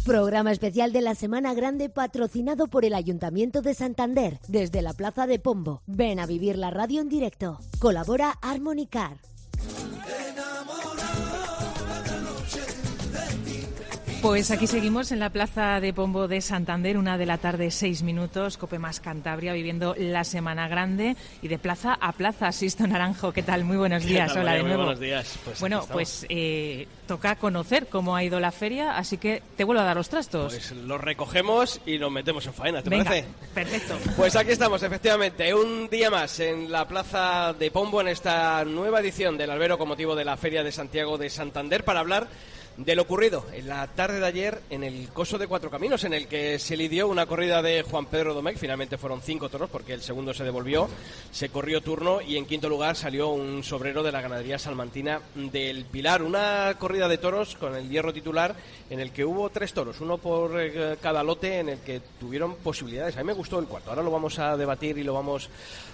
Programa especial de la Semana Grande patrocinado por el Ayuntamiento de Santander desde la Plaza de Pombo. Ven a vivir la radio en directo. Colabora Harmony Car. Pues aquí seguimos en la Plaza de Pombo de Santander, 1 de la tarde, 6 minutos, Cope Más Cantabria, viviendo la Semana Grande y de plaza a plaza. Sisto Naranjo, ¿qué tal? Muy buenos días. Hola, de nuevo. Muy buenos días. Pues toca conocer cómo ha ido la feria, así que te vuelvo a dar los trastos. Pues los recogemos y nos metemos en faena, ¿te Venga, parece? Perfecto. Pues aquí estamos, efectivamente, un día más en la Plaza de Pombo, en esta nueva edición del albero con motivo de la Feria de Santiago de Santander, para hablar de lo ocurrido en la tarde de ayer en el Coso de Cuatro Caminos, en el que se lidió una corrida de Juan Pedro Domecq. Finalmente fueron 5 toros, porque el segundo se devolvió, se corrió turno y en quinto lugar salió un sobrero de la ganadería salmantina del Pilar. Una corrida de toros con el hierro titular en el que hubo 3 toros, uno por cada lote, en el que tuvieron posibilidades. A mí me gustó el cuarto, ahora lo vamos a debatir y lo vamos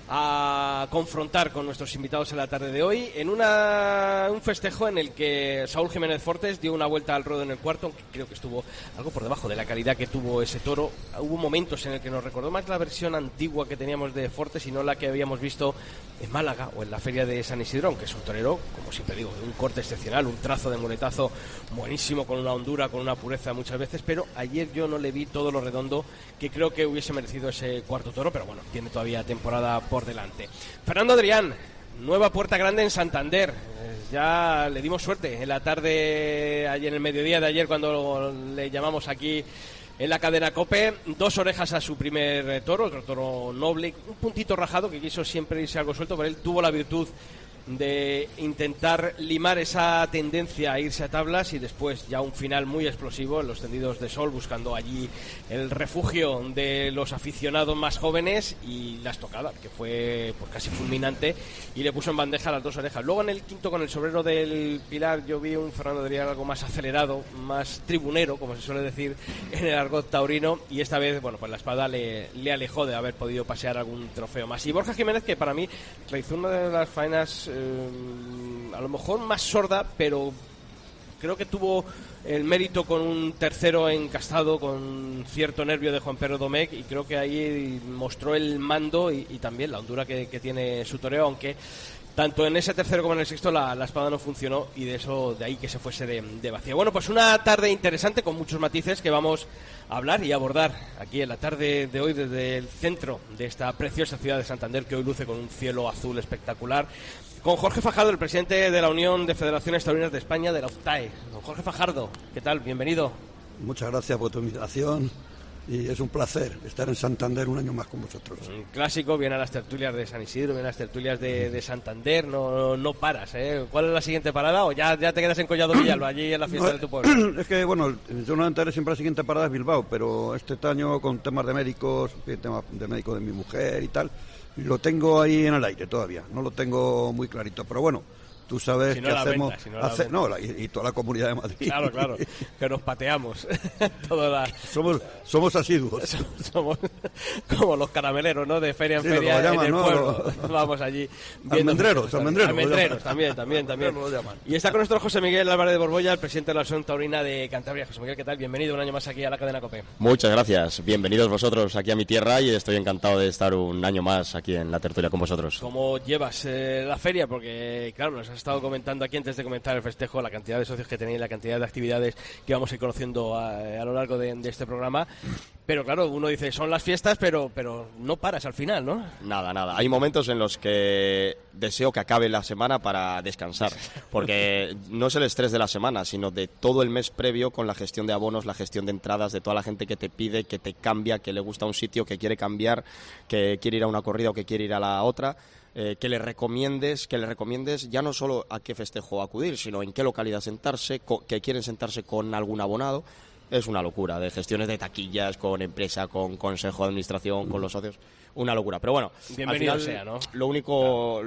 a confrontar con nuestros invitados en la tarde de hoy, en un festejo en el que Saúl Jiménez Fortes dio una vuelta al ruedo en el cuarto, aunque creo que estuvo algo por debajo de la calidad que tuvo ese toro. Hubo momentos en el que nos recordó más la versión antigua que teníamos de Fortes y no la que habíamos visto en Málaga o en la feria de San Isidro, aunque es un torero, como siempre digo, de un corte excepcional, un trazo de muletazo buenísimo, con una hondura, con una pureza muchas veces, pero ayer yo no le vi todo lo redondo que creo que hubiese merecido ese cuarto toro, pero bueno, tiene todavía temporada por delante. Fernando Adrián, nueva puerta grande en Santander. Ya le dimos suerte en la tarde, ayer en el mediodía de ayer, cuando le llamamos aquí en la cadena COPE. 2 orejas a su primer toro, otro toro noble, un puntito rajado que quiso siempre irse algo suelto, pero él tuvo la virtud de intentar limar esa tendencia a irse a tablas y después ya un final muy explosivo en los tendidos de sol, buscando allí el refugio de los aficionados más jóvenes, y la estocada, que fue pues casi fulminante, y le puso en bandeja las 2 orejas. Luego en el quinto, con el sobrero del Pilar, yo vi un Fernando Adrián algo más acelerado, más tribunero, como se suele decir en el argot taurino, y esta vez, bueno, pues la espada le alejó de haber podido pasear algún trofeo más. Y Borja Jiménez, que para mí realizó una de las faenas a lo mejor más sorda, pero creo que tuvo el mérito con un tercero encastado con cierto nervio de Juan Pedro Domecq, y creo que ahí mostró el mando y también la hondura que tiene su toreo, aunque tanto en ese tercero como en el sexto la espada no funcionó, y de ahí que se fuese de vacío. Bueno, pues una tarde interesante con muchos matices que vamos a hablar y abordar aquí en la tarde de hoy desde el centro de esta preciosa ciudad de Santander, que hoy luce con un cielo azul espectacular, con Jorge Fajardo, el presidente de la Unión de Federaciones Taurinas de España, de la UFTAE. Don Jorge Fajardo, ¿qué tal? Bienvenido. Muchas gracias por tu invitación y es un placer estar en Santander un año más con vosotros. Un clásico, viene a las tertulias de San Isidro, viene a las tertulias de Santander, no paras, ¿eh? ¿Cuál es la siguiente parada o ya te quedas en Collado Villalba, allí en la fiesta de tu pueblo? Es que, bueno, yo normalmente siempre la siguiente parada es Bilbao, pero este año con temas de médicos, temas de médico de mi mujer y tal, lo tengo ahí en el aire todavía, no lo tengo muy clarito, pero bueno, tú sabes si no que la hacemos... venta, y toda la Comunidad de Madrid. Claro, que nos pateamos. Somos asiduos. Somos como los carameleros, ¿no? De feria en feria llaman, en el ¿no? pueblo. Vamos allí. Almendreros también. Y está con nosotros José Miguel Álvarez de Borbolla, el presidente de la Asociación Taurina de Cantabria. José Miguel, ¿qué tal? Bienvenido un año más aquí a la cadena COPE. Muchas gracias. Bienvenidos vosotros aquí a mi tierra, y estoy encantado de estar un año más aquí en la tertulia con vosotros. ¿Cómo llevas la feria? Porque, claro, nos has estado comentando aquí antes de comenzar el festejo la cantidad de socios que tenéis, la cantidad de actividades que vamos a ir conociendo a lo largo de este programa. Pero claro, uno dice, son las fiestas, pero no paras al final, ¿no? Nada. Hay momentos en los que deseo que acabe la semana para descansar, porque no es el estrés de la semana, sino de todo el mes previo, con la gestión de abonos, la gestión de entradas, de toda la gente que te pide, que te cambia, que le gusta un sitio, que quiere cambiar, que quiere ir a una corrida o que quiere ir a la otra. Que le recomiendes ya no solo a qué festejo acudir, sino en qué localidad sentarse, que quieren sentarse con algún abonado. Es una locura, de gestiones de taquillas, con empresa, con consejo de administración, con los socios. una locura. Pero bueno, bienvenido al final, sea, ¿no? Lo único,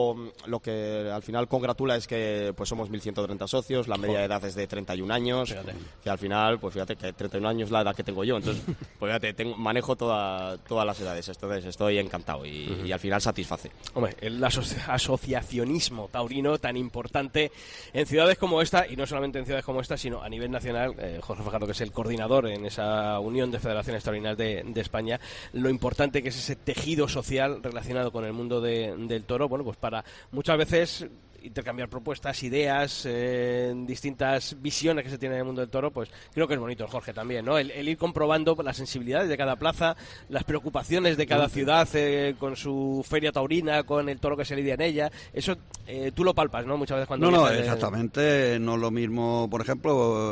lo que al final congratula es que pues somos 1.130 socios, la media de edad es de 31 años, Fíjate. que al final, pues fíjate que 31 años es la edad que tengo yo, entonces, pues fíjate, manejo todas las edades, entonces estoy encantado y al final satisface. Hombre, el asociacionismo taurino tan importante en ciudades como esta, y no solamente en ciudades como esta, sino a nivel nacional. Jorge Fajardo, que es el coordinador en esa Unión de Federaciones Taurinas de España, lo importante que es ese tejido social relacionado con el mundo del toro, bueno, pues para muchas veces intercambiar propuestas, ideas, distintas visiones que se tienen en el mundo del toro, pues creo que es bonito, Jorge, también, ¿no? El ir comprobando las sensibilidades de cada plaza, las preocupaciones de cada ciudad con su feria taurina, con el toro que se lidia en ella, eso tú lo palpas, ¿no? Muchas veces cuando... No, exactamente, no es lo mismo, por ejemplo,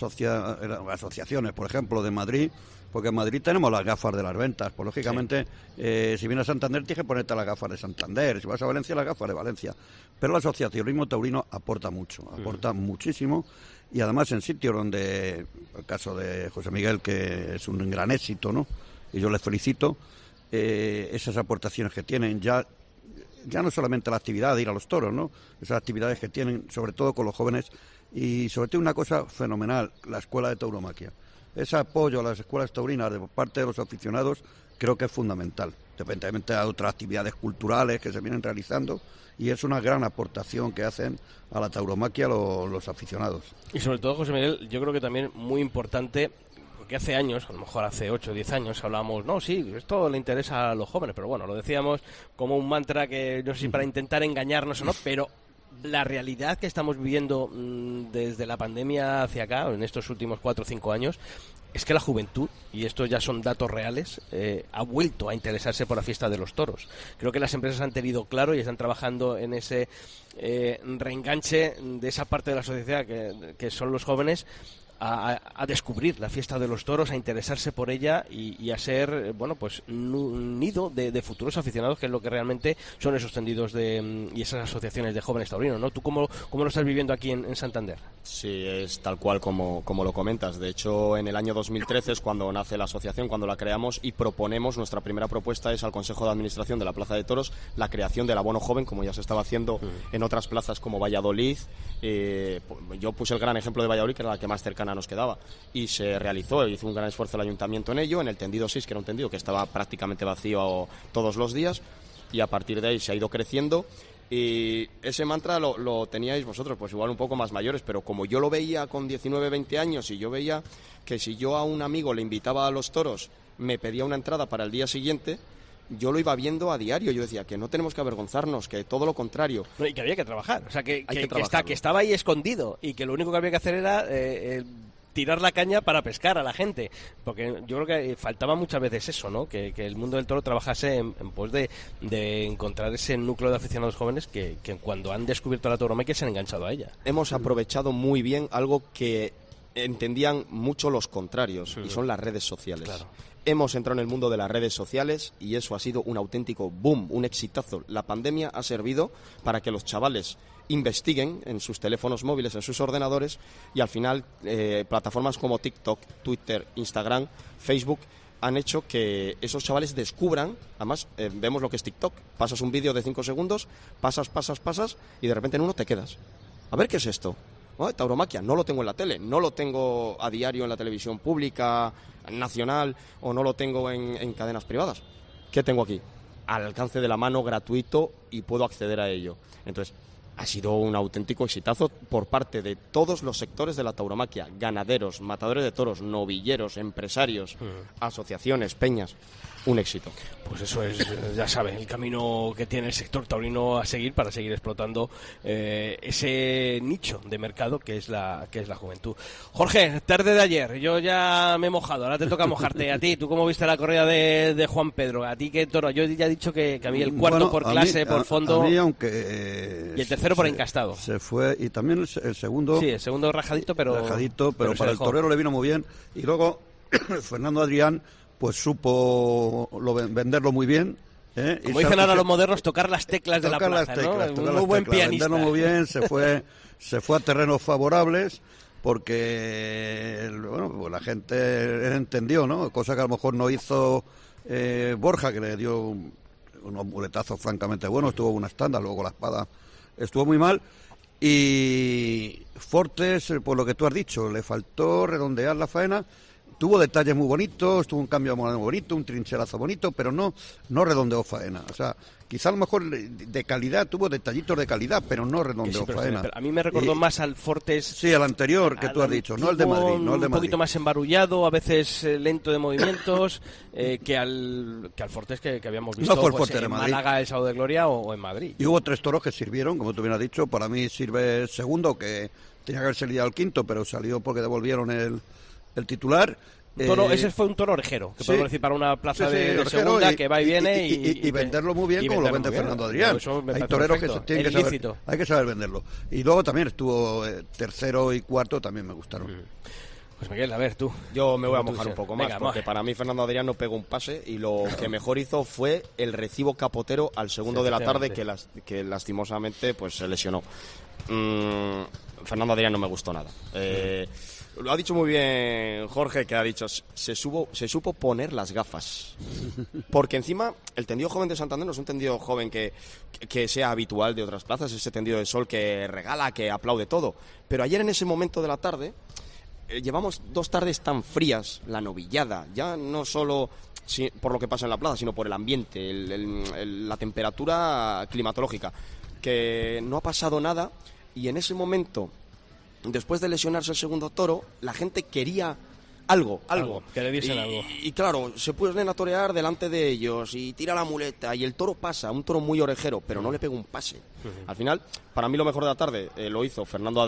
asociaciones, por ejemplo, de Madrid, porque en Madrid tenemos las gafas de las ventas, pues lógicamente, si vienes a Santander tienes que ponerte las gafas de Santander, si vas a Valencia las gafas de Valencia, pero el asociacionismo taurino aporta mucho, aporta muchísimo, y además en sitios donde, el caso de José Miguel, que es un gran éxito, ¿no?, y yo les felicito, esas aportaciones que tienen, ya no solamente la actividad de ir a los toros, ¿no?, esas actividades que tienen, sobre todo con los jóvenes, y sobre todo una cosa fenomenal, la escuela de tauromaquia. Ese apoyo a las escuelas taurinas de parte de los aficionados creo que es fundamental, independientemente de otras actividades culturales que se vienen realizando, y es una gran aportación que hacen a la tauromaquia los aficionados. Y sobre todo, José Miguel, yo creo que también muy importante, porque hace años, a lo mejor hace 8 o 10 años, hablábamos, no, sí, esto le interesa a los jóvenes, pero bueno, lo decíamos como un mantra que no sé si para intentar engañarnos o no, pero la realidad que estamos viviendo desde la pandemia hacia acá, en estos últimos 4 o 5 años, es que la juventud, y estos ya son datos reales, ha vuelto a interesarse por la fiesta de los toros. Creo que las empresas han tenido claro y están trabajando en ese reenganche de esa parte de la sociedad que son los jóvenes, a descubrir la fiesta de los toros, a interesarse por ella y a ser, bueno, pues un nido de futuros aficionados, que es lo que realmente son esos tendidos y esas asociaciones de jóvenes taurinos, ¿no? ¿Tú cómo lo estás viviendo aquí en Santander? Sí, es tal cual como lo comentas. De hecho, en el año 2013 es cuando nace la asociación, cuando la creamos y proponemos, nuestra primera propuesta es al Consejo de Administración de la Plaza de Toros la creación del abono joven, como ya se estaba haciendo en otras plazas como Valladolid. Yo puse el gran ejemplo de Valladolid, que era la que más cercana nos quedaba, y se realizó, hizo un gran esfuerzo el ayuntamiento en ello, en el tendido 6, que era un tendido que estaba prácticamente vacío todos los días, y a partir de ahí se ha ido creciendo. Y ese mantra lo teníais vosotros, pues igual un poco más mayores, pero como yo lo veía con 19, 20 años, y yo veía que si yo a un amigo le invitaba a los toros, me pedía una entrada para el día siguiente, yo lo iba viendo a diario. Yo decía que no tenemos que avergonzarnos, que todo lo contrario. No, y que había que trabajar, o sea, que estaba ahí escondido, y que lo único que había que hacer era tirar la caña para pescar a la gente, porque yo creo que faltaba muchas veces eso, ¿no? Que el mundo del toro trabajase en pos de encontrar ese núcleo de aficionados jóvenes que cuando han descubierto la tauromaquia se han enganchado a ella. Hemos aprovechado muy bien algo que entendían mucho los contrarios, y son las redes sociales. Claro. Hemos entrado en el mundo de las redes sociales y eso ha sido un auténtico boom, un exitazo. La pandemia ha servido para que los chavales investiguen en sus teléfonos móviles, en sus ordenadores, y al final plataformas como TikTok, Twitter, Instagram, Facebook han hecho que esos chavales descubran. Además, vemos lo que es TikTok. Pasas un vídeo de 5 segundos, pasas y de repente en uno te quedas. A ver qué es esto. Tauromaquia, no lo tengo en la tele, no lo tengo a diario en la televisión pública, nacional, o no lo tengo en cadenas privadas. ¿Qué tengo aquí? Al alcance de la mano, gratuito, y puedo acceder a ello. Entonces, ha sido un auténtico exitazo por parte de todos los sectores de la tauromaquia: ganaderos, matadores de toros, novilleros, empresarios, asociaciones, peñas. Un éxito. Pues eso es, ya saben, el camino que tiene el sector taurino a seguir para seguir explotando ese nicho de mercado que es la juventud. Jorge, tarde de ayer, yo ya me he mojado, ahora te toca mojarte a ti. ¿Tú cómo viste la corrida de Juan Pedro? ¿A ti qué toro? Yo ya he dicho que a mí el cuarto por clase, por fondo, a mí, aunque y el tercero por encastado. Se fue, y también el segundo. Sí, el segundo rajadito, pero para el torero le vino muy bien. Y luego Fernando Adrián pues supo venderlo muy bien. Como dicen ahora los modernos, tocar las teclas de la plaza, ¿no? Un muy buen pianista. Venderlo muy bien, se fue a terrenos favorables, porque bueno, pues la gente entendió, ¿no? Cosa que a lo mejor no hizo Borja, que le dio unos muletazos francamente buenos, estuvo una estándar, luego la espada estuvo muy mal. Y Fortes, por lo que tú has dicho, le faltó redondear la faena. Tuvo detalles muy bonitos, tuvo un cambio muy bonito, un trincherazo bonito, pero no redondeó faena. O sea, quizá a lo mejor de calidad, tuvo detallitos de calidad, pero no redondeó faena. Pero a mí me recordó más al Fortes... Sí, al anterior que tú has dicho, no el de Madrid. No el de un poquito más embarullado, a veces lento de movimientos, que al Fortes que habíamos visto no fue el pues, Fortes de en Madrid. Málaga, el Sábado de Gloria o en Madrid. Y hubo 3 toros que sirvieron, como tú bien has dicho. Para mí sirve el segundo, que tenía que haberse liado el quinto, pero salió porque devolvieron el titular. Ese fue un toro orejero, que sí, podemos decir para una plaza de orejero, segunda que va y viene y venderlo muy bien como lo vende Fernando Adrián. Hay toreros que tienen que saber, hay que saber venderlo. Y luego también estuvo tercero y cuarto, también me gustaron. Pues Miguel, a ver tú. Yo me voy a mojar un poco más, Venga, porque para mí Fernando Adrián no pegó un pase y lo que mejor hizo fue el recibo capotero al segundo de la tarde, que lastimosamente pues se lesionó. Fernando Adrián no me gustó nada. Lo ha dicho muy bien Jorge, que ha dicho, se supo poner las gafas. Porque encima, el tendido joven de Santander no es un tendido joven que sea habitual de otras plazas, ese tendido de sol que regala, que aplaude todo. Pero ayer en ese momento de la tarde, llevamos 2 tardes tan frías, la novillada, ya no solo por lo que pasa en la plaza, sino por el ambiente, la temperatura climatológica, que no ha pasado nada, y en ese momento... Después de lesionarse el segundo toro, la gente quería algo. Que le diesen algo. Y claro, se ponen a torear delante de ellos y tira la muleta y el toro pasa, un toro muy orejero, pero no le pega un pase. Al final, para mí lo mejor de la tarde lo hizo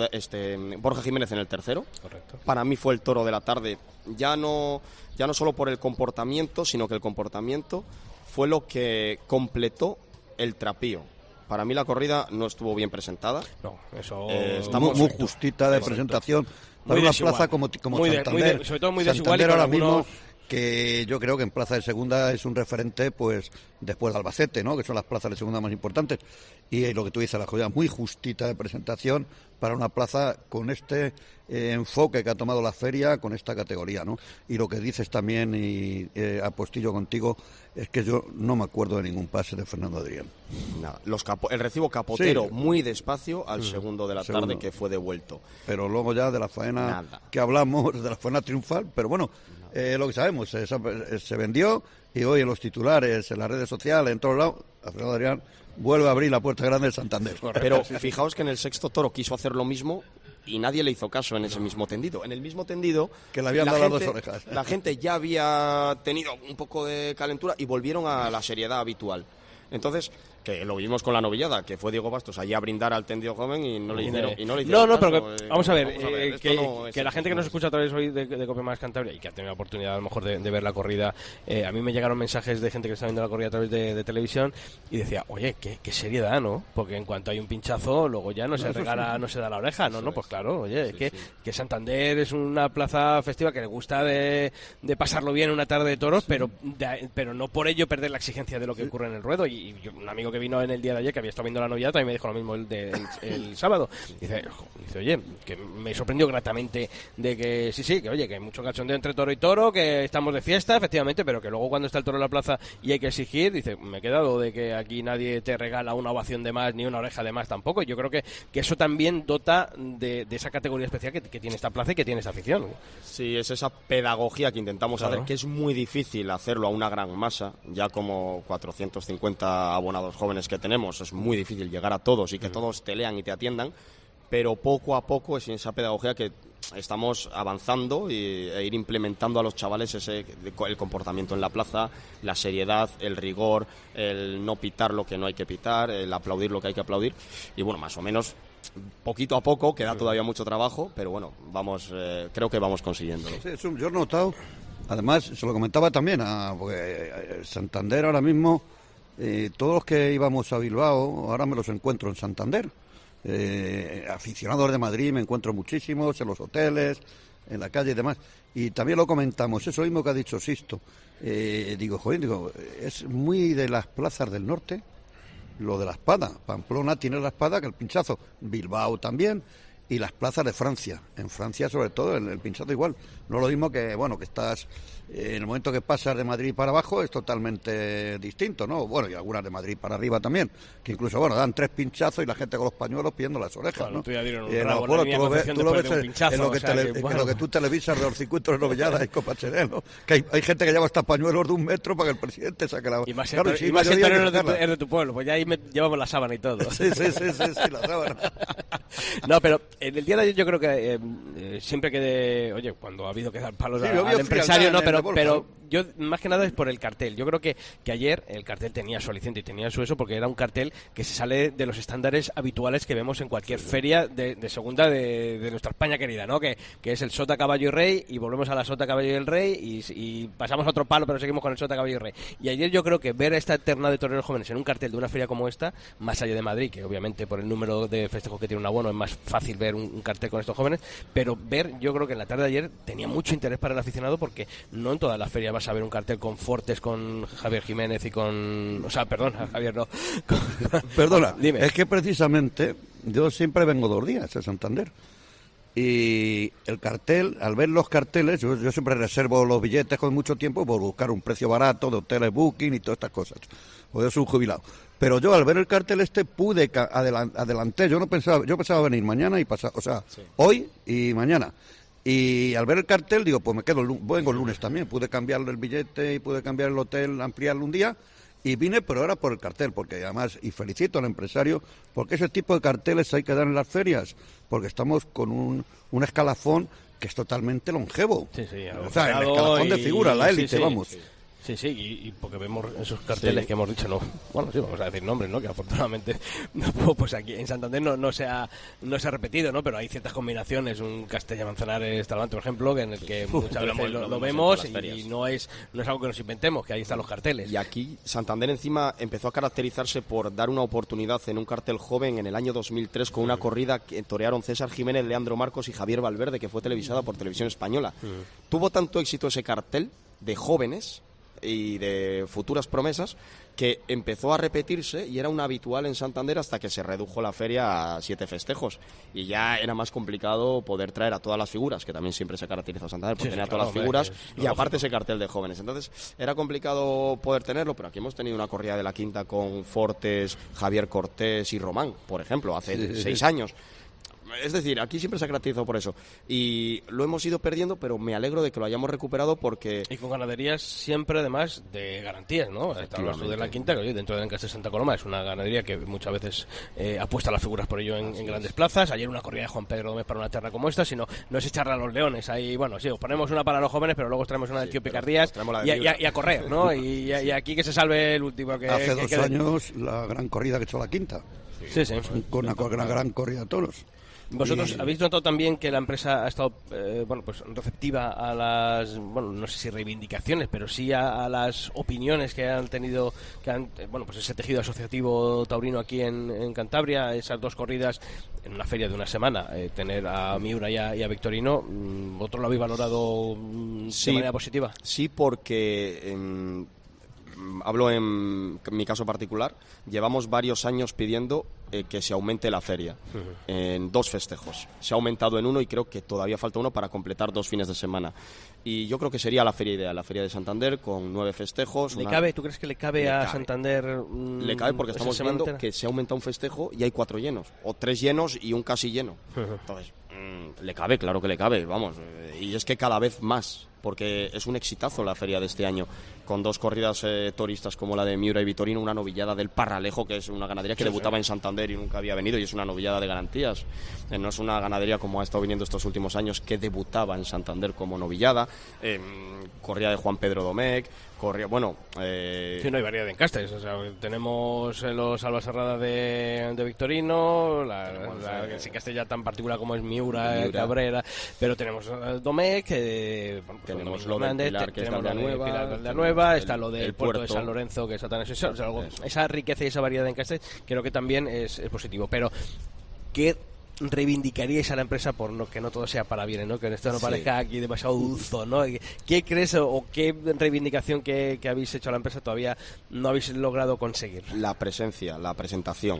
Borja Jiménez en el tercero. Correcto. Para mí fue el toro de la tarde, ya no solo por el comportamiento, sino que el comportamiento fue lo que completó el trapío. Para mí la corrida no estuvo bien presentada. No, eso... Está muy justita de presentación. Para una plaza como Santander. Sobre todo muy desigual. Santander ahora mismo, que yo creo que en plaza de segunda es un referente, pues después de Albacete, ¿no? Que son las plazas de segunda más importantes. Y lo que tú dices, la corrida muy justita de presentación para una plaza con este enfoque que ha tomado la feria, con esta categoría, ¿no? Y lo que dices también, y apostillo contigo, es que yo no me acuerdo de ningún pase de Fernando Adrián. Nada, el recibo capotero sí, muy despacio al segundo de la tarde, que fue devuelto. Pero luego ya de la faena que hablamos, de la faena triunfal, pero bueno, lo que sabemos, se vendió, y hoy en los titulares, en las redes sociales, en todos lados, a Fernando Adrián vuelve a abrir la puerta grande de Santander. Pero fijaos que en el sexto toro quiso hacer lo mismo y nadie le hizo caso en ese mismo tendido. En el mismo tendido... Que le habían dado las 2 orejas. La gente ya había tenido un poco de calentura y volvieron a la seriedad habitual. Entonces, que lo vimos con la novillada, que fue Diego Bastos allí a brindar al tendido joven y no le hicieron No, caso, pero vamos a ver, que la gente que nos así. escucha a través hoy de Cope Más Cantabria y que ha tenido la oportunidad a lo mejor de ver la corrida, a mí me llegaron mensajes de gente que está viendo la corrida a través de televisión y decía, oye, qué seriedad, ¿no? Porque en cuanto hay un pinchazo, luego ya no se regala, no se da la oreja, ¿no? Pues claro, oye, que Santander es una plaza festiva que le gusta de pasarlo bien una tarde de toros, pero no por ello perder la exigencia de lo que ocurre en el ruedo. Y un amigo que vino en el día de ayer, que había estado viendo la novillada, también me dijo lo mismo el sábado. Dice, oye, que me sorprendió gratamente de que sí, que oye, que hay mucho cachondeo entre toro y toro, que estamos de fiesta, efectivamente, pero que luego cuando está el toro en la plaza y hay que exigir, dice, me he quedado de que aquí nadie te regala una ovación de más ni una oreja de más tampoco. Y yo creo que eso también dota de esa categoría especial que tiene esta plaza y que tiene esta afición. Sí, es esa pedagogía que intentamos hacer, que es muy difícil hacerlo a una gran masa, ya como 450 abonados jóvenes que tenemos, es muy difícil llegar a todos y que todos te lean y te atiendan, pero poco a poco es esa pedagogía que estamos avanzando e ir implementando a los chavales el comportamiento en la plaza, la seriedad, el rigor, el no pitar lo que no hay que pitar, el aplaudir lo que hay que aplaudir, y bueno, más o menos poquito a poco, queda todavía mucho trabajo, pero bueno, creo que vamos consiguiéndolo. Sí, yo he notado, además se lo comentaba también, porque Santander ahora mismo, todos los que íbamos a Bilbao, ahora me los encuentro en Santander. Aficionados de Madrid me encuentro muchísimos en los hoteles, en la calle y demás. Y también lo comentamos, eso mismo que ha dicho Sisto. Es muy de las plazas del norte lo de la espada. Pamplona tiene la espada, que el pinchazo. Bilbao también. y las plazas de Francia. En Francia, sobre todo, en el pinchazo igual. No es lo mismo que, bueno, que estás... en el momento que pasas de Madrid para abajo es totalmente distinto, ¿no? Bueno, y algunas de Madrid para arriba también, que incluso, bueno, dan 3 pinchazos y la gente con los pañuelos pidiendo las orejas, bueno, ¿no? Tú ya dieron un tú lo ves en lo que tú televisas de los circuitos de novilladas y Copa Chanel, ¿no? Que hay gente que lleva hasta pañuelos de 1 metro para que el presidente saque la... Y más claro, si es de tu pueblo, pues ya ahí llevamos la sábana y todo. Sí, la sábana. No, pero en el día de ayer yo creo que siempre que... Oye, cuando ha habido que dar palos al empresario, no, pero yo más que nada es por el cartel. Yo creo que ayer el cartel tenía su aliciente y tenía su eso, porque era un cartel que se sale de los estándares habituales que vemos en cualquier feria de segunda de nuestra España querida, ¿no? Que es el Sota, Caballo y Rey, y volvemos a la Sota, Caballo y el Rey, y pasamos a otro palo, pero seguimos con el Sota, Caballo y Rey. Y ayer yo creo que ver esta terna de toreros jóvenes en un cartel de una feria como esta, más allá de Madrid, que obviamente por el número de festejos que tiene un abono es más fácil ver un cartel con estos jóvenes, pero yo creo que en la tarde de ayer tenía mucho interés para el aficionado, porque no en toda la feria vas a ver un cartel con Fortes, con Javier Jiménez y con... O sea, perdón, Javier no. Perdona, dime. Es que precisamente yo siempre vengo 2 días a Santander. Y el cartel, al ver los carteles, yo siempre reservo los billetes con mucho tiempo por buscar un precio barato de hoteles Booking y todas estas cosas. Pues yo soy un jubilado. Pero yo al ver el cartel pude adelanté. Yo pensaba venir mañana y pasar, o sea, sí, hoy y mañana. Y al ver el cartel digo, pues vengo el lunes también. Pude cambiarle el billete y pude cambiar el hotel, ampliarlo un día. Y vine, pero era por el cartel, porque además, y felicito al empresario, porque ese tipo de carteles hay que dar en las ferias, porque estamos con un escalafón que es totalmente longevo. Sí, o sea, el escalafón de figura, la élite, vamos. Sí, y porque vemos esos carteles que hemos dicho, no, bueno, sí, vamos a decir nombres, ¿no? Que afortunadamente, pues aquí en Santander no se ha repetido, ¿no? Pero hay ciertas combinaciones, un Castella-Manzanares Talavante, por ejemplo, que en el que muchas veces lo vemos y no es algo que nos inventemos, que ahí están los carteles. Y aquí Santander encima empezó a caracterizarse por dar una oportunidad en un cartel joven en el año 2003 con una corrida que torearon César Jiménez, Leandro Marcos y Javier Valverde, que fue televisada por Televisión Española. Tuvo tanto éxito ese cartel de jóvenes y de futuras promesas que empezó a repetirse y era un habitual en Santander hasta que se redujo la feria a 7 festejos y ya era más complicado poder traer a todas las figuras, que también siempre se caracteriza a Santander porque tenía todas las figuras y aparte ese cartel de jóvenes. Entonces era complicado poder tenerlo, pero aquí hemos tenido una corrida de la quinta con Fortes, Javier Cortés y Román, por ejemplo, hace 6 años. Es decir, aquí siempre se ha caracterizado por eso. Y lo hemos ido perdiendo, pero me alegro de que lo hayamos recuperado porque... Y con ganaderías siempre, además, de garantías, ¿no? Hablas tú de la quinta, que dentro de Encastre Santa Coloma es una ganadería que muchas veces apuesta a las figuras por ello en grandes plazas. Ayer una corrida de Juan Pedro Domés para una terna como esta, sino no es echarla a los leones. Ahí, bueno, sí, os ponemos una para los jóvenes, pero luego os traemos una del tío Picardías y a correr, ¿no? y aquí que se salve el último. Hace 2 años la gran corrida que echó la quinta. Sí. Con una gran corrida de toros. ¿Vosotros habéis notado también que la empresa ha estado pues receptiva a las, no sé si reivindicaciones, pero sí a las opiniones que han tenido, pues ese tejido asociativo taurino aquí en Cantabria, esas 2 corridas en una feria de una semana, tener a Miura y a Victorino, ¿vosotros lo habéis valorado de manera positiva? Sí, porque hablo en mi caso particular, llevamos varios años pidiendo que se aumente la feria en 2 festejos. Se ha aumentado en 1 y creo que todavía falta 1 para completar 2 fines de semana. Y yo creo que sería la feria ideal, la feria de Santander con 9 festejos. ¿Tú crees que le cabe a Santander? Le cabe porque estamos viendo que se ha aumentado un festejo y hay 4 llenos, o 3 llenos y un casi lleno. Entonces, le cabe, claro que le cabe, vamos. Y es que cada vez más, porque es un exitazo la feria de este año, con 2 corridas toristas como la de Miura y Vitorino, una novillada del Parralejo, que es una ganadería que debutaba en Santander y nunca había venido, y es una novillada de garantías. No es una ganadería como ha estado viniendo estos últimos años, que debutaba en Santander como novillada. Corrida de Juan Pedro Domecq, Sí, no hay variedad de encastres. O sea, tenemos los Albaserrada de Victorino, la Castella tan particular como es Miura. Cabrera, pero tenemos Domecq, tenemos lo de Pilar, que es la Nueva, está lo del puerto de San Lorenzo, que es esa riqueza y esa variedad de encastres, creo que también es positivo. Pero ¿qué reivindicaríais a la empresa por que no todo sea para bien, ¿no? Que esto no parezca aquí demasiado dulzo, ¿no? ¿Qué crees o qué reivindicación que habéis hecho a la empresa todavía no habéis logrado conseguir? La presencia, la presentación.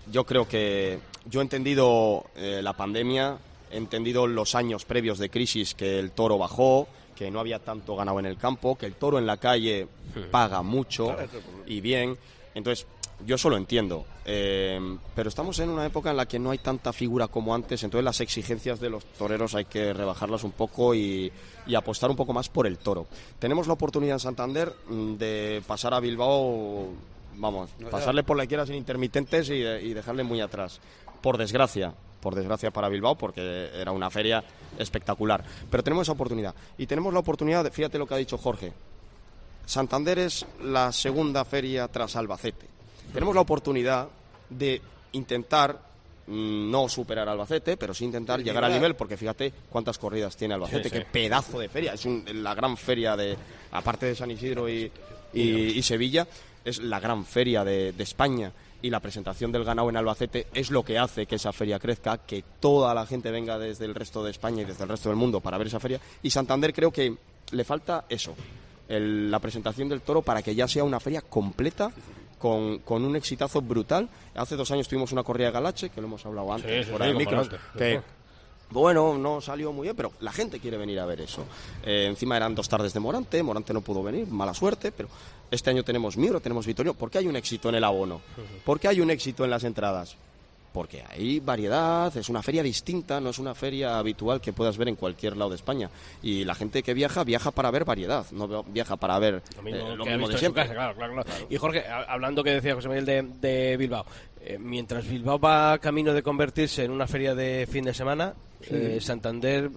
yo creo que yo he entendido la pandemia, he entendido los años previos de crisis, que el toro bajó, que no había tanto ganado en el campo, que el toro en la calle paga mucho y bien. Entonces, yo eso lo entiendo. Pero estamos en una época en la que no hay tanta figura como antes, entonces las exigencias de los toreros hay que rebajarlas un poco y apostar un poco más por el toro. Tenemos la oportunidad en Santander de pasar a Bilbao, vamos, pasarle por la izquierda sin intermitentes y dejarle muy atrás. Por desgracia para Bilbao, porque era una feria espectacular. Pero tenemos esa oportunidad. Y tenemos la oportunidad, fíjate lo que ha dicho Jorge, Santander es la segunda feria tras Albacete. Tenemos la oportunidad de intentar no superar a Albacete, pero sí intentar llegar al nivel, porque fíjate cuántas corridas tiene Albacete, qué pedazo de feria. Es la gran feria, aparte de San Isidro y Sevilla, es la gran feria de España. Y la presentación del ganado en Albacete es lo que hace que esa feria crezca, que toda la gente venga desde el resto de España y desde el resto del mundo para ver esa feria. Y Santander creo que le falta eso, la presentación del toro, para que ya sea una feria completa, con un exitazo brutal. Hace 2 años tuvimos una corrida de Galache, que lo hemos hablado antes, fuera de micros, que bueno, no salió muy bien, pero la gente quiere venir a ver eso. Encima eran 2 tardes de Morante no pudo venir, mala suerte, pero este año tenemos Miuro, tenemos Vitorino. ¿Por qué hay un éxito en el abono? ¿Por qué hay un éxito en las entradas? Porque hay variedad, es una feria distinta, no es una feria habitual que puedas ver en cualquier lado de España. Y la gente que viaja para ver variedad, no viaja para ver lo mismo de siempre. Claro. Y Jorge, hablando que decía José Miguel de Bilbao, mientras Bilbao va camino de convertirse en una feria de fin de semana, Santander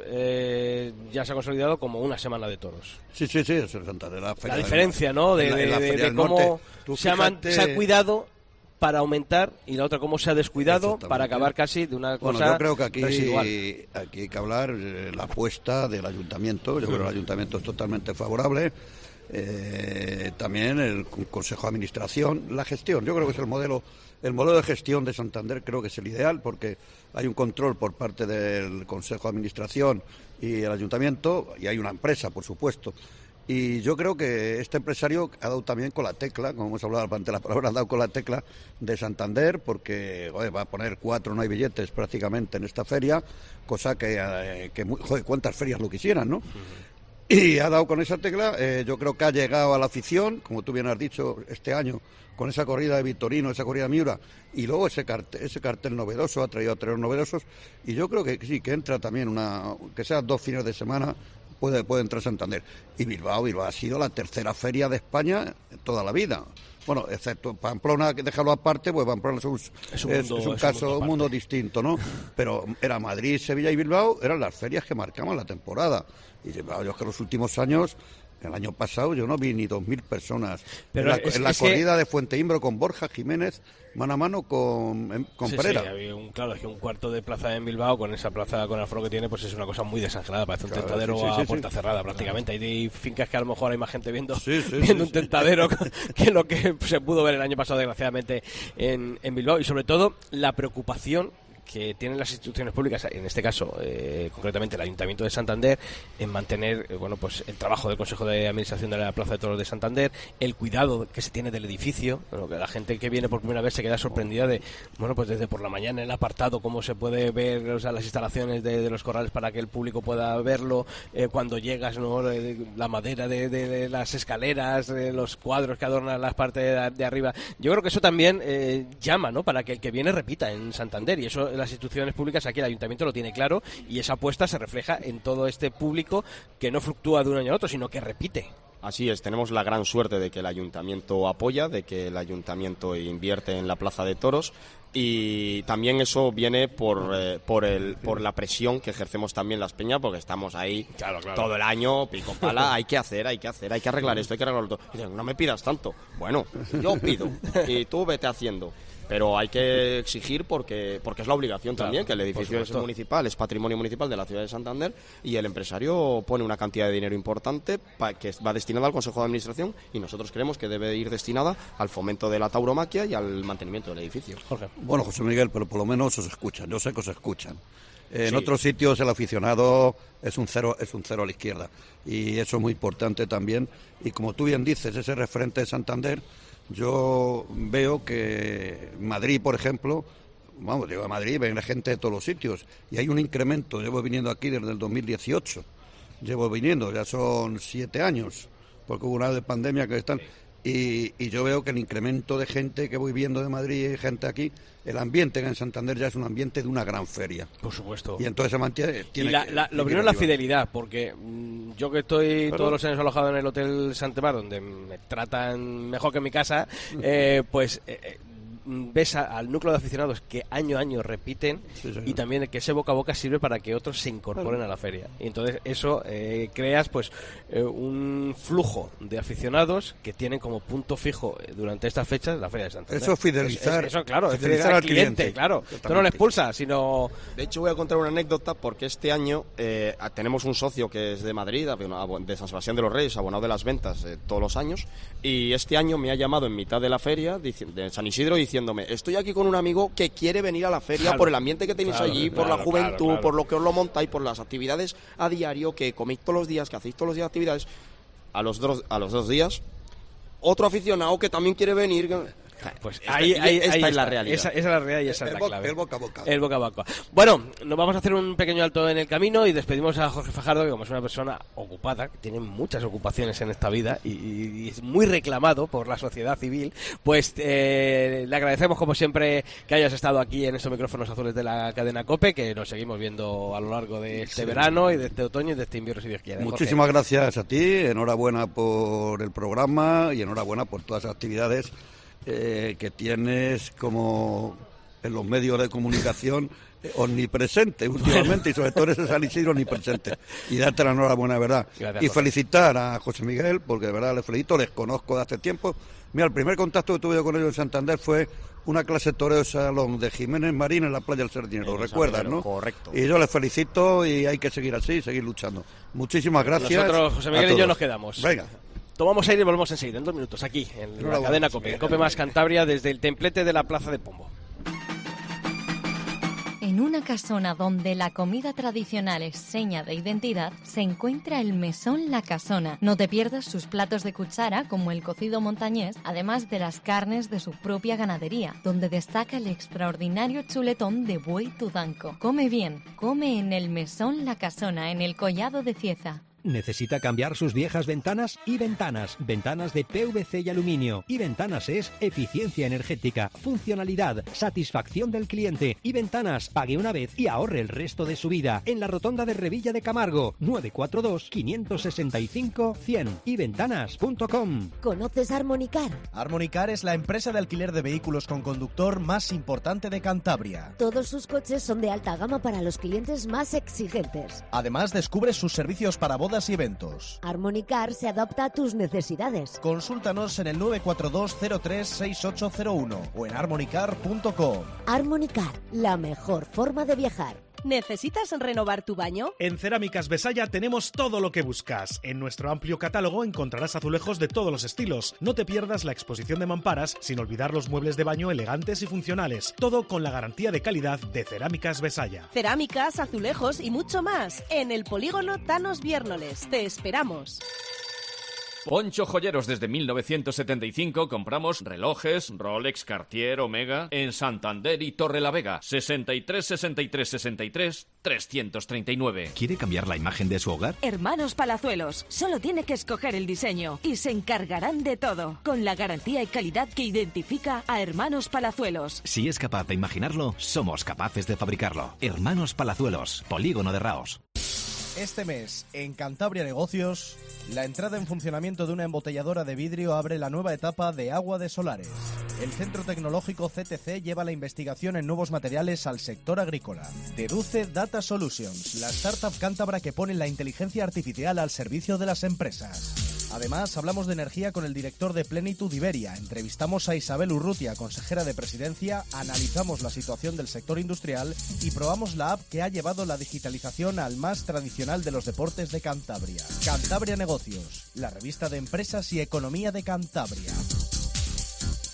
ya se ha consolidado como una semana de toros. Sí, es Santander. La diferencia, ¿no? De cómo se ha cuidado para aumentar, y la otra cómo se ha descuidado para acabar casi de una cosa. Bueno, yo creo que aquí residual. Hay que hablar la apuesta del ayuntamiento. Yo creo que el ayuntamiento es totalmente favorable. También el Consejo de Administración, la gestión. Yo creo que es el modelo de gestión de Santander, creo que es el ideal, porque hay un control por parte del Consejo de Administración y el ayuntamiento, y hay una empresa, por supuesto. Y yo creo que este empresario ha dado también con la tecla, como hemos hablado ante la palabra, ha dado con la tecla de Santander, porque va a poner 4, no hay billetes prácticamente en esta feria, cosa que cuántas ferias lo quisieran, ¿no? Y ha dado con esa tecla. Yo creo que ha llegado a la afición, como tú bien has dicho, este año, con esa corrida de Vitorino, esa corrida de Miura, y luego ese cartel novedoso, ha traído a toreros novedosos, y yo creo que sí, que entra también que sean 2 fines de semana, puede entrar Santander. Y Bilbao ha sido la tercera feria de España toda la vida. Bueno, excepto Pamplona, que dejarlo aparte, pues Pamplona es un mundo distinto, ¿no? Pero era Madrid, Sevilla y Bilbao, eran las ferias que marcaban la temporada. Y yo es que los últimos años, el año pasado, yo no vi ni 2.000 personas. Pero en la corrida de Fuenteimbro con Borja Jiménez, mano a mano con Pereira. Sí, había es que un cuarto de plaza en Bilbao, con esa plaza, con el aforo que tiene, pues es una cosa muy desangelada, parece un tentadero a puerta cerrada prácticamente. Hay fincas que a lo mejor hay más gente viendo un tentadero que lo que se pudo ver el año pasado, desgraciadamente, en Bilbao. Y sobre todo, la preocupación que tienen las instituciones públicas, en este caso concretamente el Ayuntamiento de Santander, en mantener pues el trabajo del Consejo de Administración de la Plaza de Toros de Santander, el cuidado que se tiene del edificio, que la gente que viene por primera vez se queda sorprendida de, pues desde por la mañana en el apartado cómo se puede ver, las instalaciones de los corrales para que el público pueda verlo, cuando llegas, la madera de las escaleras, los cuadros que adornan las partes de arriba. Yo creo que eso también llama, para que el que viene repita en Santander, y eso las instituciones públicas, aquí el Ayuntamiento lo tiene claro, y esa apuesta se refleja en todo este público que no fluctúa de un año a otro, sino que repite. Así es, tenemos la gran suerte de que el Ayuntamiento apoya, de que el Ayuntamiento invierte en la Plaza de Toros, y también eso viene por la presión que ejercemos también las peñas, porque estamos ahí todo el año, pico pala, hay que arreglar esto, hay que arreglarlo todo. Y dicen, no me pidas tanto. Bueno, yo pido, y tú vete haciendo. Pero hay que exigir porque es la obligación también, que el edificio es municipal, es patrimonio municipal de la ciudad de Santander, y el empresario pone una cantidad de dinero importante que va destinada al Consejo de Administración, y nosotros creemos que debe ir destinada al fomento de la tauromaquia y al mantenimiento del edificio. Jorge. Bueno, José Miguel, pero por lo menos os escuchan, yo sé que os escuchan. En Sí. otros sitios el aficionado es un cero a la izquierda, y eso es muy importante también. Y como tú bien dices, ese referente de Santander, yo veo que Madrid, por ejemplo, vamos, llego a Madrid, ven gente de todos los sitios, y hay un incremento. Llevo viniendo aquí desde el 2018, ya son 7 años, porque hubo un año de pandemia que están... Y yo veo que el incremento de gente que voy viendo de Madrid, gente aquí, el ambiente en Santander ya es un ambiente de una gran feria. Por supuesto. Y entonces se mantiene... Y lo primero es la fidelidad, porque yo que estoy todos los años alojado en el Hotel Santemar, donde me tratan mejor que en mi casa, ves al núcleo de aficionados que año a año repiten, Sí, y también que ese boca a boca sirve para que otros se incorporen a la feria. Y entonces eso creas un flujo de aficionados que tienen como punto fijo durante estas fechas la feria de Santander. Eso es fidelizar. Eso, claro, es fidelizar al cliente. claro. Exactamente. Tú no le expulsas, sino... De hecho, voy a contar una anécdota, porque este año tenemos un socio que es de Madrid, de San Sebastián de los Reyes, abonado de las ventas todos los años, y este año me ha llamado en mitad de la feria de San Isidro diciéndome: estoy aquí con un amigo que quiere venir a la feria, Claro. por el ambiente que tenéis allí, por la juventud, claro. por lo que os lo montáis, por las actividades a diario, que coméis todos los días, que hacéis todos los días actividades. A los 2 días, otro aficionado que también quiere venir... Pues Esta ahí es la realidad. Esa es la realidad, y esa es la clave. El boca a boca. El boca a boca. Bueno, nos vamos a hacer un pequeño alto en el camino y despedimos a Jorge Fajardo, que como es una persona ocupada, que tiene muchas ocupaciones en esta vida y es muy reclamado por la sociedad civil, pues le agradecemos como siempre que hayas estado aquí en estos micrófonos azules de la cadena COPE, que nos seguimos viendo a lo largo de este verano y de este otoño y de este invierno, si Dios quiere. Muchísimas gracias a ti, enhorabuena por el programa y enhorabuena por todas las actividades que tienes como en los medios de comunicación omnipresente últimamente, y sobre todo en ese San Isidro omnipresente. Y darte la enhorabuena, de verdad. Gracias, y Jorge. Felicitar a José Miguel, porque de verdad les felicito, les conozco de hace tiempo. Mira, el primer contacto que tuve yo con ellos en Santander fue una clase de toreo salón de Jiménez Marín en la playa del Sardinero, ¿recuerdas, no? Correcto. Y yo les felicito y hay que seguir así, seguir luchando. Muchísimas gracias. Nosotros, José Miguel a y yo, todos. nos quedamos. Venga. Tomamos aire y volvemos enseguida, en 2 minutos, aquí, en la cadena COPE, COPE más Cantabria, desde el templete de la Plaza de Pombo. En una casona donde la comida tradicional es seña de identidad, se encuentra el Mesón La Casona. No te pierdas sus platos de cuchara, como el cocido montañés, además de las carnes de su propia ganadería, donde destaca el extraordinario chuletón de buey tudanco. Come bien, come en el Mesón La Casona, en el Collado de Cieza. ¿Necesita cambiar sus viejas ventanas? Y Ventanas. Ventanas de PVC y aluminio. Y Ventanas es eficiencia energética, funcionalidad, satisfacción del cliente. Y Ventanas, pague una vez y ahorre el resto de su vida. En la rotonda de Revilla de Camargo, 942-565-100. yventanas.com. ¿Conoces Armonicar? Armonicar es la empresa de alquiler de vehículos con conductor más importante de Cantabria. Todos sus coches son de alta gama para los clientes más exigentes. Además, descubre sus servicios para bodas y eventos. Armonicar se adapta a tus necesidades. Consúltanos en el 942-03-6801 o en armonicar.com. Armonicar, la mejor forma de viajar. ¿Necesitas renovar tu baño? En Cerámicas Besaya tenemos todo lo que buscas. En nuestro amplio catálogo encontrarás azulejos de todos los estilos. No te pierdas la exposición de mamparas, sin olvidar los muebles de baño elegantes y funcionales. Todo con la garantía de calidad de Cerámicas Besaya. Cerámicas, azulejos y mucho más. En el polígono Thanos Viérnoles. Te esperamos. Poncho Joyeros, desde 1975 compramos relojes Rolex, Cartier, Omega en Santander y Torrelavega. 63 63 63 339. ¿Quiere cambiar la imagen de su hogar? Hermanos Palazuelos, solo tiene que escoger el diseño y se encargarán de todo, con la garantía y calidad que identifica a Hermanos Palazuelos. Si es capaz de imaginarlo, somos capaces de fabricarlo. Hermanos Palazuelos, Polígono de Raos. Este mes, en Cantabria Negocios, la entrada en funcionamiento de una embotelladora de vidrio abre la nueva etapa de Agua de Solares. El Centro Tecnológico CTC lleva la investigación en nuevos materiales al sector agrícola. Deduce Data Solutions, la startup cántabra que pone la inteligencia artificial al servicio de las empresas. Además, hablamos de energía con el director de Plenitud Iberia, entrevistamos a Isabel Urrutia, consejera de Presidencia, analizamos la situación del sector industrial y probamos la app que ha llevado la digitalización al más tradicional de los deportes de Cantabria. Cantabria Negocios, la revista de empresas y economía de Cantabria. ¿Tú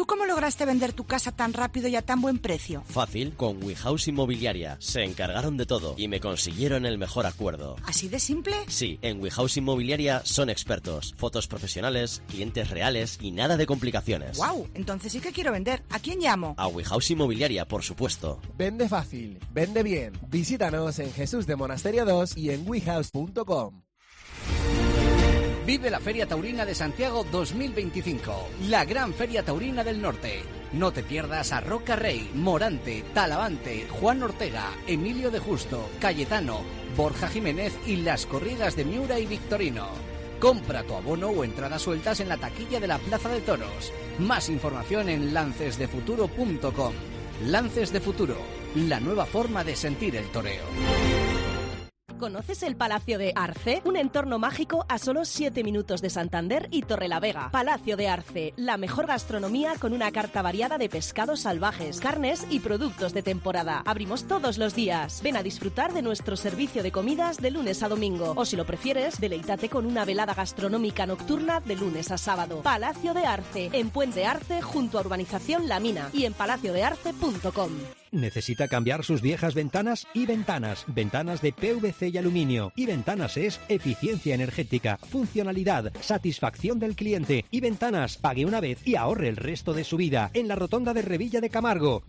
cómo lograste vender tu casa tan rápido y a tan buen precio? Fácil, con WeHouse Inmobiliaria. Se encargaron de todo y me consiguieron el mejor acuerdo. ¿Así de simple? Sí, en WeHouse Inmobiliaria son expertos. Fotos profesionales, clientes reales y nada de complicaciones. ¡Wow! Entonces sí que quiero vender. ¿A quién llamo? A WeHouse Inmobiliaria, por supuesto. Vende fácil, vende bien. Visítanos en Jesús de Monasterio 2 y en wehouse.com. Vive la Feria Taurina de Santiago 2025, la gran Feria Taurina del Norte. No te pierdas a Roca Rey, Morante, Talavante, Juan Ortega, Emilio de Justo, Cayetano, Borja Jiménez y las corridas de Miura y Victorino. Compra tu abono o entradas sueltas en la taquilla de la Plaza de Toros. Más información en lancesdefuturo.com. Lances de Futuro, la nueva forma de sentir el toreo. ¿Conoces el Palacio de Arce? Un entorno mágico a solo 7 minutos de Santander y Torrelavega. Palacio de Arce, la mejor gastronomía con una carta variada de pescados salvajes, carnes y productos de temporada. Abrimos todos los días. Ven a disfrutar de nuestro servicio de comidas de lunes a domingo. O si lo prefieres, deleítate con una velada gastronómica nocturna de lunes a sábado. Palacio de Arce, en Puente Arce, junto a Urbanización La Mina y en palaciodearce.com. ¿Necesita cambiar sus viejas ventanas? Y Ventanas. Ventanas de PVC y aluminio. Y Ventanas es eficiencia energética, funcionalidad, satisfacción del cliente. Y Ventanas, pague una vez y ahorre el resto de su vida. En la rotonda de Revilla de Camargo,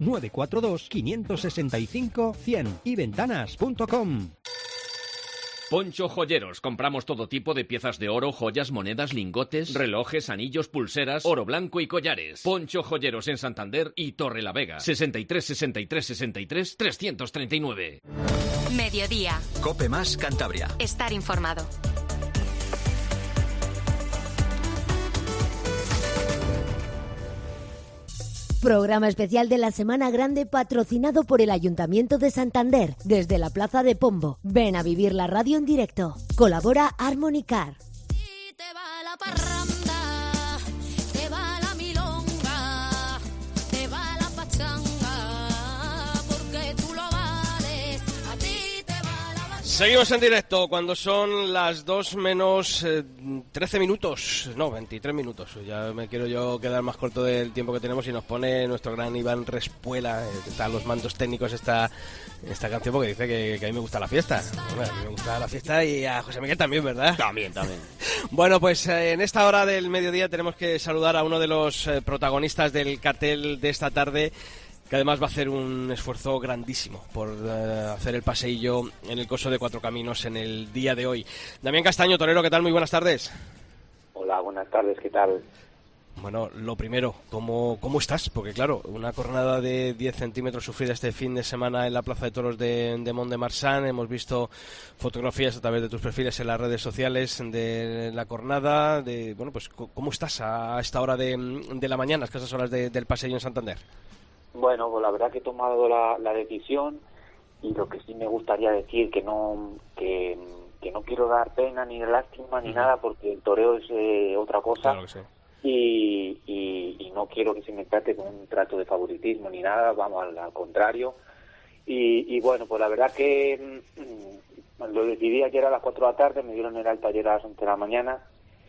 942-565-100. Y Ventanas.com. Poncho Joyeros. Compramos todo tipo de piezas de oro, joyas, monedas, lingotes, relojes, anillos, pulseras, oro blanco y collares. Poncho Joyeros en Santander y Torrelavega. 63 63 63 339. Mediodía. Cope Más Cantabria. Estar informado. Programa especial de la Semana Grande patrocinado por el Ayuntamiento de Santander desde la Plaza de Pombo. Ven a vivir la radio en directo. Colabora Harmonicar. Seguimos en directo cuando son las 2 menos 13 minutos, no, 23 minutos. Ya me quiero yo quedar más corto del tiempo que tenemos y nos pone nuestro gran Iván Respuela, que está a los mandos técnicos esta canción porque dice que a mí me gusta la fiesta. Bueno, a mí me gusta la fiesta y a José Miguel también, ¿verdad? También. Bueno, pues en esta hora del mediodía tenemos que saludar a uno de los protagonistas del cartel de esta tarde, que además va a hacer un esfuerzo grandísimo por hacer el paseillo en el Coso de Cuatro Caminos en el día de hoy. Damián Castaño, torero, ¿qué tal? Muy buenas tardes. Hola, buenas tardes, ¿qué tal? Bueno, lo primero, ¿cómo estás? Porque claro, una cornada de 10 centímetros sufrida este fin de semana en la Plaza de Toros de Mont de Marsan. Hemos visto fotografías a través de tus perfiles en las redes sociales de la cornada. Bueno, pues ¿cómo estás a esta hora de la mañana, a escasas horas del paseillo en Santander? Bueno, pues la verdad que he tomado la decisión y lo que sí me gustaría decir que no quiero dar pena ni lástima ni nada, porque el toreo es otra cosa. Claro que sí. Y no quiero que se me trate con un trato de favoritismo ni nada, vamos, al contrario. Y bueno, pues la verdad que lo decidí ayer a las 4 de la tarde, me dieron el alta ayer a las 11 de la mañana.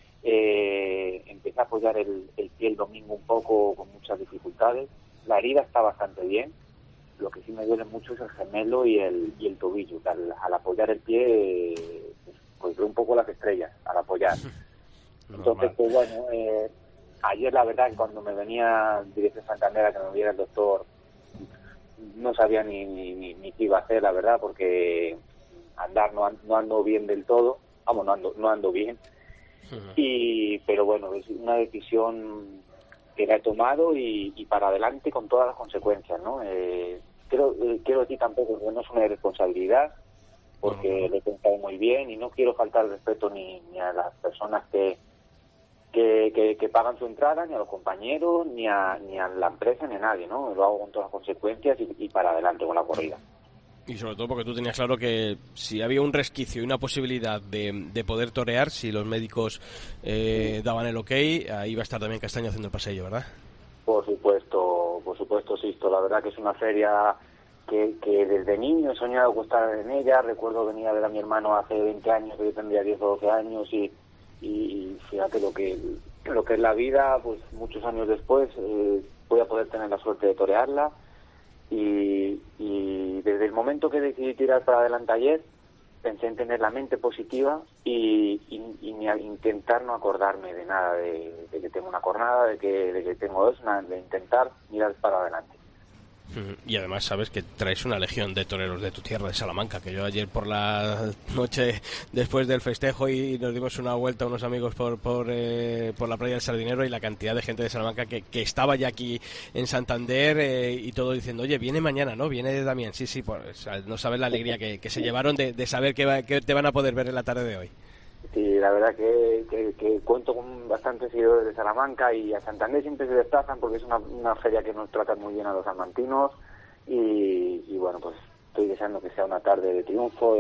Empecé a apoyar el pie el domingo un poco con muchas dificultades. La herida está bastante bien, lo que sí me duele mucho es el gemelo y el tobillo. Al apoyar el pie, pues veo un poco las estrellas al apoyar. Entonces, pues bueno, ayer la verdad que cuando me venía directo a Santander a que me viera el doctor, no sabía ni qué iba a hacer, la verdad, porque andar no ando bien del todo, vamos, no ando bien. Pero bueno, es una decisión que la he tomado y para adelante con todas las consecuencias, ¿no? Quiero decir tampoco que no es una irresponsabilidad, porque lo he pensado muy bien y no quiero faltar el respeto ni a las personas que pagan su entrada, ni a los compañeros, ni a la empresa, ni a nadie, ¿no? Lo hago con todas las consecuencias y para adelante con la corrida. Y sobre todo porque tú tenías claro que si había un resquicio y una posibilidad de poder torear, si los médicos daban el ok, ahí va a estar también Castaño haciendo el paseillo, ¿verdad? Por supuesto, Sisto. La verdad que es una feria que desde niño he soñado con estar en ella. Recuerdo venir a ver a mi hermano hace 20 años, que yo tendría 10 o 12 años, y fíjate lo que es la vida, pues muchos años después, voy a poder tener la suerte de torearla. Y desde el momento que decidí tirar para adelante ayer, pensé en tener la mente positiva y intentar no acordarme de nada, de que tengo una cornada, de que tengo dos, de intentar mirar para adelante. Y además sabes que traes una legión de toreros de tu tierra, de Salamanca, que yo ayer por la noche, después del festejo, y nos dimos una vuelta unos amigos por la playa del Sardinero, y la cantidad de gente de Salamanca que estaba ya aquí en Santander, y todo diciendo, oye, viene mañana, ¿no? Viene Damián, sí, pues no sabes la alegría que se llevaron de saber que te van a poder ver en la tarde de hoy. Sí, la verdad que cuento con bastantes seguidores de Salamanca, y a Santander siempre se desplazan porque es una feria que nos trata muy bien a los salmantinos, y bueno, pues estoy deseando que sea una tarde de triunfo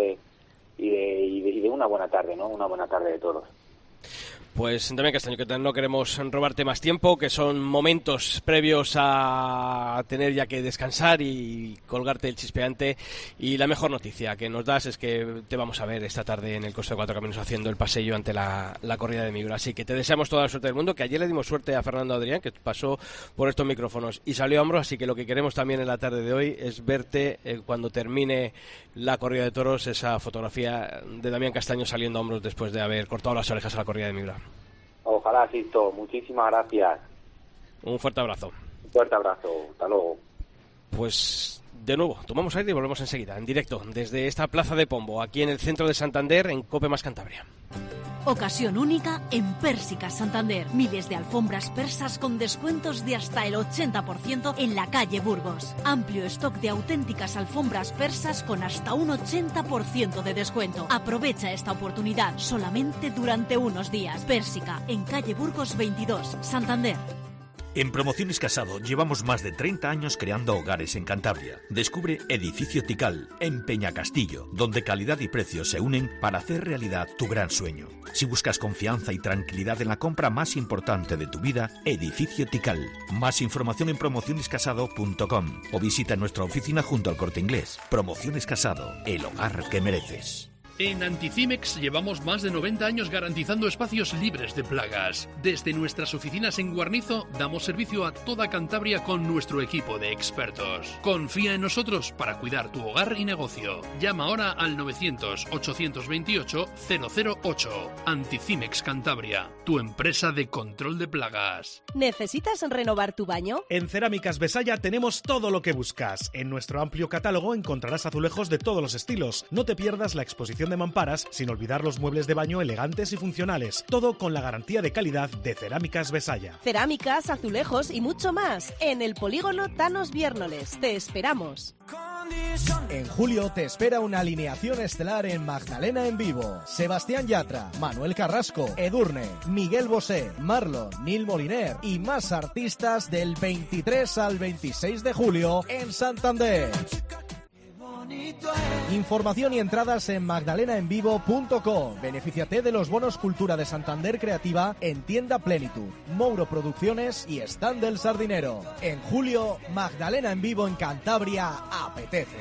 y de una buena tarde, ¿no? Una buena tarde de toros. Pues Damián Castaño, que no queremos robarte más tiempo, que son momentos previos a tener ya que descansar y colgarte el chispeante, y la mejor noticia que nos das es que te vamos a ver esta tarde en el Costo de Cuatro Caminos haciendo el pasillo ante la corrida de Miura. Así que te deseamos toda la suerte del mundo, que ayer le dimos suerte a Fernando Adrián, que pasó por estos micrófonos y salió a hombros, así que lo que queremos también en la tarde de hoy es verte cuando termine la corrida de toros, esa fotografía de Damián Castaño saliendo a hombros después de haber cortado las orejas a la corrida de Miura. Ojalá, Sisto. Muchísimas gracias. Un fuerte abrazo. Un fuerte abrazo. Hasta luego. Pues de nuevo, tomamos aire y volvemos enseguida, en directo, desde esta plaza de Pombo, aquí en el centro de Santander, en Cope Más Cantabria. Ocasión única en Pérsica Santander. Miles de alfombras persas con descuentos de hasta el 80% en la calle Burgos. Amplio stock de auténticas alfombras persas con hasta un 80% de descuento. Aprovecha esta oportunidad solamente durante unos días. Pérsica, en calle Burgos 22, Santander. En Promociones Casado llevamos más de 30 años creando hogares en Cantabria. Descubre Edificio Tikal, en Peñacastillo, donde calidad y precio se unen para hacer realidad tu gran sueño. Si buscas confianza y tranquilidad en la compra más importante de tu vida, Edificio Tikal. Más información en promocionescasado.com o visita nuestra oficina junto al Corte Inglés. Promociones Casado, el hogar que mereces. En Anticimex llevamos más de 90 años garantizando espacios libres de plagas. Desde nuestras oficinas en Guarnizo damos servicio a toda Cantabria con nuestro equipo de expertos. Confía en nosotros para cuidar tu hogar y negocio. Llama ahora al 900-828-008. Anticimex Cantabria, tu empresa de control de plagas. ¿Necesitas renovar tu baño? En Cerámicas Besaya tenemos todo lo que buscas. En nuestro amplio catálogo encontrarás azulejos de todos los estilos. No te pierdas la exposición de mamparas, sin olvidar los muebles de baño elegantes y funcionales. Todo con la garantía de calidad de Cerámicas Besaya. Cerámicas, azulejos y mucho más. En el polígono Thanos Viérnoles. Te esperamos. En julio te espera una alineación estelar en Magdalena en vivo. Sebastián Yatra, Manuel Carrasco, Edurne, Miguel Bosé, Marlon, Nil Moliner y más artistas del 23 al 26 de julio en Santander. Información y entradas en magdalenaenvivo.com. Benefíciate de los bonos Cultura de Santander Creativa en Tienda Plenitud, Mouro Producciones y Stand del Sardinero. En julio, Magdalena en vivo en Cantabria apetece.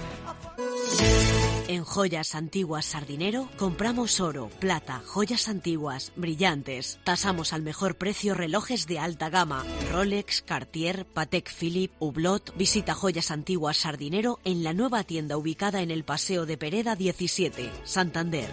En Joyas Antiguas Sardinero compramos oro, plata, joyas antiguas, brillantes. Tasamos al mejor precio relojes de alta gama. Rolex, Cartier, Patek Philippe, Hublot. Visita Joyas Antiguas Sardinero en la nueva tienda ubicada en el Paseo de Pereda 17, Santander.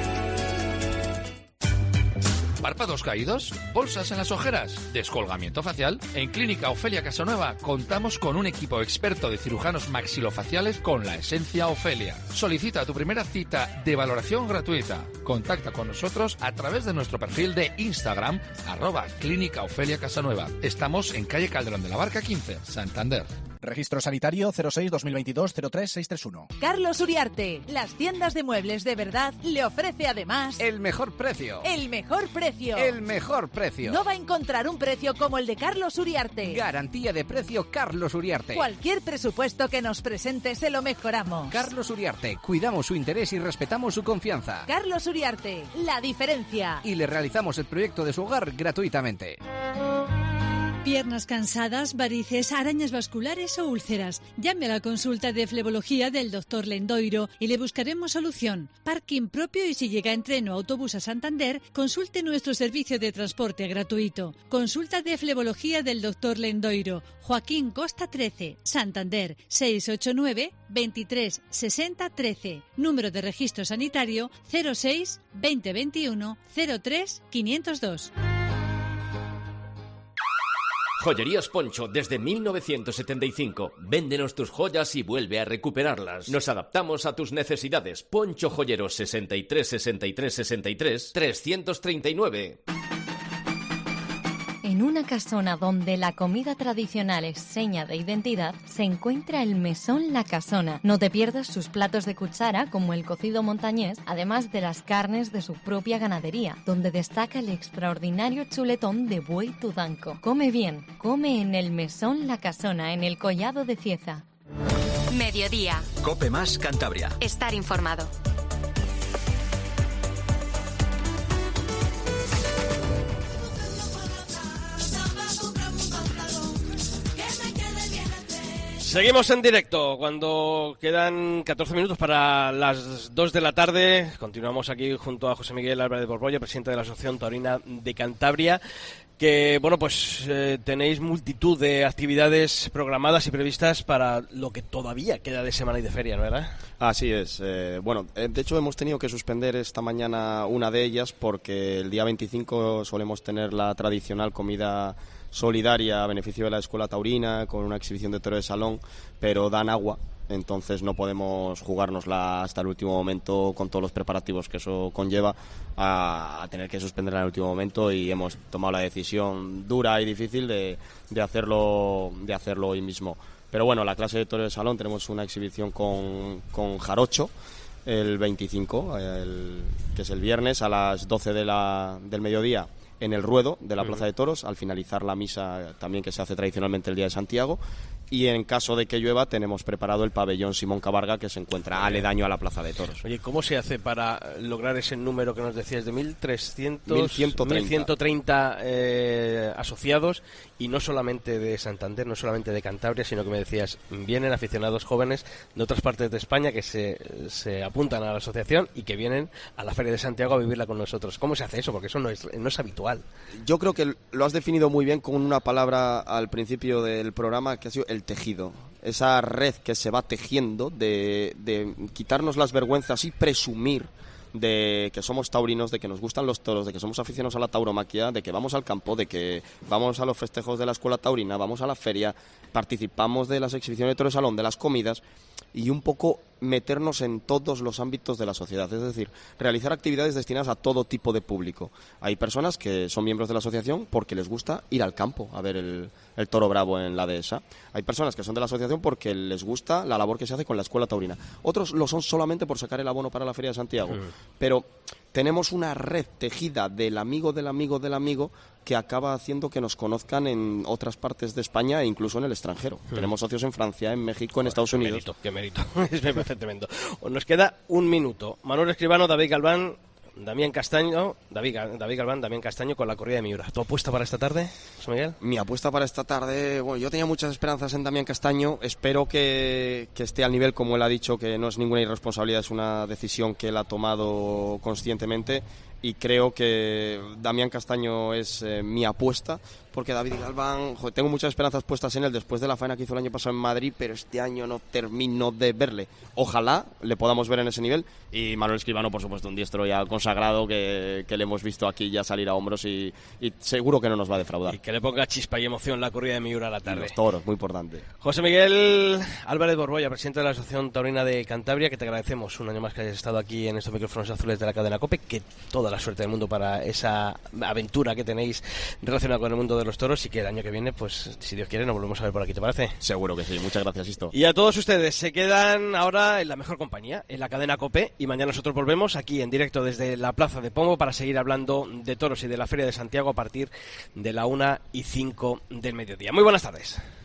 ¿Párpados caídos? ¿Bolsas en las ojeras? ¿Descolgamiento facial? En Clínica Ofelia Casanueva contamos con un equipo experto de cirujanos maxilofaciales con la esencia Ofelia. Solicita tu primera cita de valoración gratuita. Contacta con nosotros a través de nuestro perfil de Instagram, @Clínica Ofelia Casanueva. Estamos en calle Calderón de la Barca 15, Santander. Registro sanitario 06-2022-03631. Carlos Uriarte, las tiendas de muebles de verdad, le ofrece además el mejor precio. El mejor precio. El mejor precio. No va a encontrar un precio como el de Carlos Uriarte. Garantía de precio Carlos Uriarte. Cualquier presupuesto que nos presente se lo mejoramos. Carlos Uriarte, cuidamos su interés y respetamos su confianza. Carlos Uriarte, la diferencia. Y le realizamos el proyecto de su hogar gratuitamente. Piernas cansadas, varices, arañas vasculares o úlceras. Llame a la consulta de flebología del Dr. Lendoiro y le buscaremos solución. Parking propio y si llega en tren o autobús a Santander, consulte nuestro servicio de transporte gratuito. Consulta de flebología del Dr. Lendoiro. Joaquín Costa 13, Santander, 689 23 60 13. Número de registro sanitario 06 2021 03 502. Joyerías Poncho, desde 1975. Véndenos tus joyas y vuelve a recuperarlas. Nos adaptamos a tus necesidades. Poncho Joyeros 63 63 63 339. En una casona donde la comida tradicional es seña de identidad, se encuentra el Mesón La Casona. No te pierdas sus platos de cuchara, como el cocido montañés, además de las carnes de su propia ganadería, donde destaca el extraordinario chuletón de buey tudanco. Come bien, come en el Mesón La Casona, en el Collado de Cieza. Mediodía. Cope Más Cantabria. Estar informado. Seguimos en directo cuando quedan 14 minutos para las 2 de la tarde. Continuamos aquí junto a José Miguel Álvarez de Borbolla, presidente de la Asociación Taurina de Cantabria, que bueno, pues tenéis multitud de actividades programadas y previstas para lo que todavía queda de semana y de feria, ¿no, verdad? Así es. Bueno, de hecho hemos tenido que suspender esta mañana una de ellas porque el día 25 solemos tener la tradicional comida solidaria a beneficio de la Escuela Taurina con una exhibición de toro de salón, pero dan agua, entonces no podemos jugárnosla hasta el último momento con todos los preparativos que eso conlleva a tener que suspenderla en el último momento, y hemos tomado la decisión dura y difícil de hacerlo hoy mismo. Pero bueno, la clase de toro de salón tenemos una exhibición con Jarocho el 25, que es el viernes a las 12 del mediodía, en el ruedo de la Plaza de Toros, al finalizar la misa también que se hace tradicionalmente el día de Santiago, y en caso de que llueva tenemos preparado el pabellón Simón Cabarga, que se encuentra aledaño a la Plaza de Toros. Oye, ¿cómo se hace para lograr ese número que nos decías de 1130 asociados, y no solamente de Santander, no solamente de Cantabria, sino que me decías, vienen aficionados jóvenes de otras partes de España que se apuntan a la asociación y que vienen a la Feria de Santiago a vivirla con nosotros? ¿Cómo se hace eso? Porque eso no es habitual. Yo creo que lo has definido muy bien con una palabra al principio del programa, que ha sido el tejido. Esa red que se va tejiendo de quitarnos las vergüenzas y presumir de que somos taurinos, de que nos gustan los toros, de que somos aficionados a la tauromaquia, de que vamos al campo, de que vamos a los festejos de la Escuela Taurina, vamos a la feria, participamos de las exhibiciones de toro de salón, de las comidas, y un poco meternos en todos los ámbitos de la sociedad, es decir, realizar actividades destinadas a todo tipo de público. Hay personas que son miembros de la asociación porque les gusta ir al campo a ver el toro bravo en la dehesa. Hay personas que son de la asociación porque les gusta la labor que se hace con la Escuela Taurina. Otros lo son solamente por sacar el abono para la Feria de Santiago. Pero tenemos una red tejida del amigo del amigo del amigo que acaba haciendo que nos conozcan en otras partes de España e incluso en el extranjero. Tenemos socios en Francia, en México, en Estados Unidos. Qué mérito. Me parece tremendo. Nos queda un minuto. Manuel Escribano, David Galván, Damián Castaño, David Galván, Damián Castaño con la corrida de Miura. ¿Tu apuesta para esta tarde, José Miguel? Mi apuesta para esta tarde, bueno, yo tenía muchas esperanzas en Damián Castaño. Espero que esté al nivel, como él ha dicho, que no es ninguna irresponsabilidad, es una decisión que él ha tomado conscientemente. Y creo que Damián Castaño es mi apuesta, porque David Galván, tengo muchas esperanzas puestas en él después de la faena que hizo el año pasado en Madrid, pero este año no termino de verle. Ojalá le podamos ver en ese nivel. Y Manuel Escribano, por supuesto, un diestro ya consagrado que le hemos visto aquí ya salir a hombros y seguro que no nos va a defraudar. Y que le ponga chispa y emoción la corrida de Miura a la tarde. Y los toros, muy importante. José Miguel Álvarez Borbolla, presidente de la Asociación Taurina de Cantabria, que te agradecemos un año más que hayas estado aquí en estos micrófonos azules de la cadena COPE, que toda la suerte del mundo para esa aventura que tenéis relacionada con el mundo de los toros, y que el año que viene, pues si Dios quiere, nos volvemos a ver por aquí, ¿te parece? Seguro que sí, muchas gracias, Sisto. Y a todos ustedes, se quedan ahora en la mejor compañía, en la cadena COPE, y mañana nosotros volvemos aquí en directo desde la Plaza de Pombo para seguir hablando de toros y de la Feria de Santiago a partir de la 1:05 del mediodía. Muy buenas tardes.